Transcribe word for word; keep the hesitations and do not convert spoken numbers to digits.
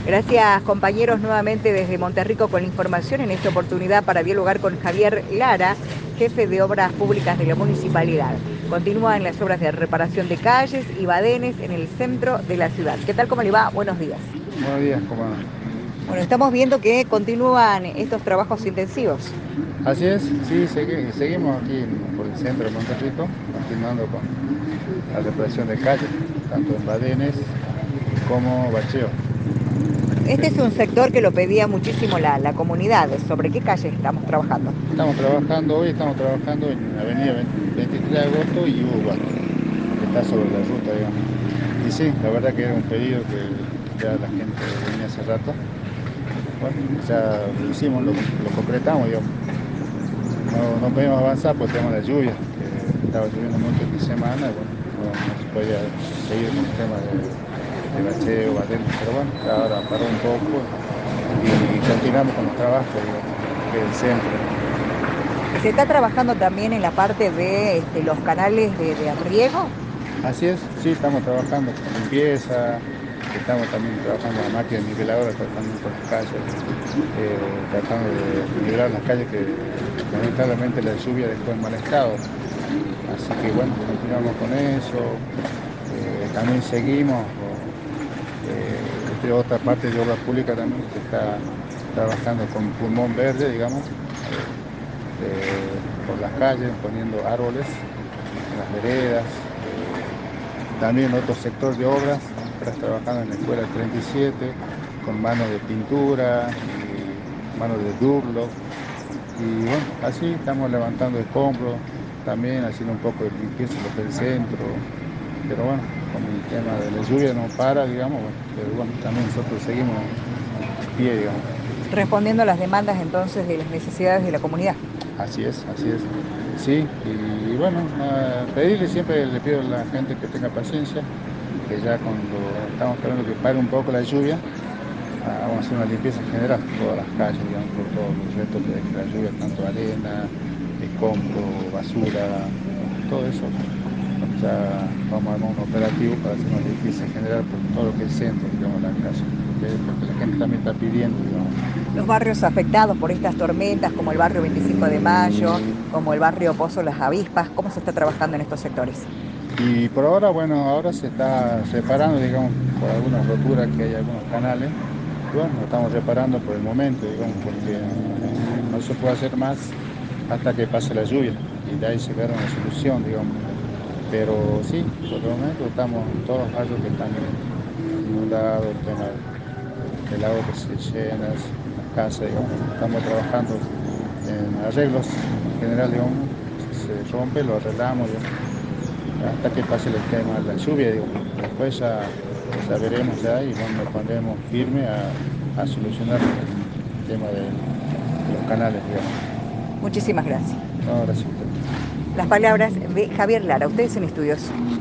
Gracias, compañeros, nuevamente desde Monterrico con la información en esta oportunidad para dialogar con Javier Lara, jefe de Obras Públicas de la Municipalidad. Continúan las obras de reparación de calles y badenes en el centro de la ciudad. ¿Qué tal, cómo le va? Buenos días. Buenos días, ¿cómo anda? Bueno, estamos viendo que continúan estos trabajos intensivos. Así es, sí, segui- seguimos aquí en- por el centro de Monterrico, continuando con la reparación de calles, tanto en badenes como bacheo. Este es un Eh, sector que lo pedía muchísimo la, la comunidad. ¿Sobre qué calles estamos trabajando? Estamos trabajando hoy, estamos trabajando en Avenida veintitrés de agosto y Uruguay, que está sobre la ruta, digamos. Y sí, la verdad que era un pedido que ya la gente venía hace rato. Bueno, ya lo hicimos, lo, lo concretamos, digamos. No, no podíamos avanzar por el tema de la lluvia, que estaba lloviendo mucho esta semana, y bueno, no, no se podía seguir con el tema de, de bacheo, badenes, pero bueno, ya ahora paró un poco y continuamos con los trabajos, digamos, que es el centro. ¿Se está trabajando también en la parte de este, los canales de, de riego? Así es, sí, estamos trabajando con limpieza, estamos también trabajando la máquina niveladora, también con las calles, eh, tratando de nivelar las calles que lamentablemente la lluvia dejó en mal estado. Así que bueno, continuamos con eso. Eh, también seguimos, o, eh, esta es otra parte de obra pública también que está trabajando con pulmón verde, digamos, eh, eh, por las calles, poniendo árboles en las veredas. Eh, también otro sector de obras, estás trabajando en la escuela treinta y siete con mano de pintura y mano de Durlock. Y bueno, así estamos levantando escombros, también haciendo un poco de limpieza en lo que es el centro. Pero bueno, como el tema de la lluvia no para, digamos, bueno, pero bueno, también nosotros seguimos a pie, digamos. Respondiendo a las demandas entonces de las necesidades de la comunidad. Así es, así es. Sí, y bueno, nada, pedirle siempre, le pido a la gente que tenga paciencia, que ya cuando estamos esperando que pare un poco la lluvia, ah, vamos a hacer una limpieza general por todas las calles, digamos, por todos los restos que deje la lluvia, tanto arena, escombro, basura, bueno, todo eso. Ya vamos a armar un operativo para hacer una limpieza general por todo lo que es el centro, digamos, de la calle, porque, porque la gente también está pidiendo, digamos. Los barrios afectados por estas tormentas, como el barrio veinticinco de mayo, como el barrio Pozo Las Avispas, ¿cómo se está trabajando en estos sectores? Y por ahora, bueno, ahora se está reparando, digamos, por algunas roturas que hay algunos canales. Y bueno, lo estamos reparando por el momento, digamos, porque no se puede hacer más hasta que pase la lluvia y de ahí se verá una solución, digamos. Pero sí, por el momento estamos en todos los barrios que están inundados, el tema del agua que se llena, las casas, digamos. Estamos trabajando en arreglos en general, digamos. Si se rompe, lo arreglamos, digamos, hasta que pase el tema de la lluvia, digo. Después ya, ya veremos ya y bueno, nos pondremos firme a, a solucionar el, el tema del- de los canales, digamos. Muchísimas gracias. No, gracias a usted. Las palabras de Javier Lara, ustedes en estudios.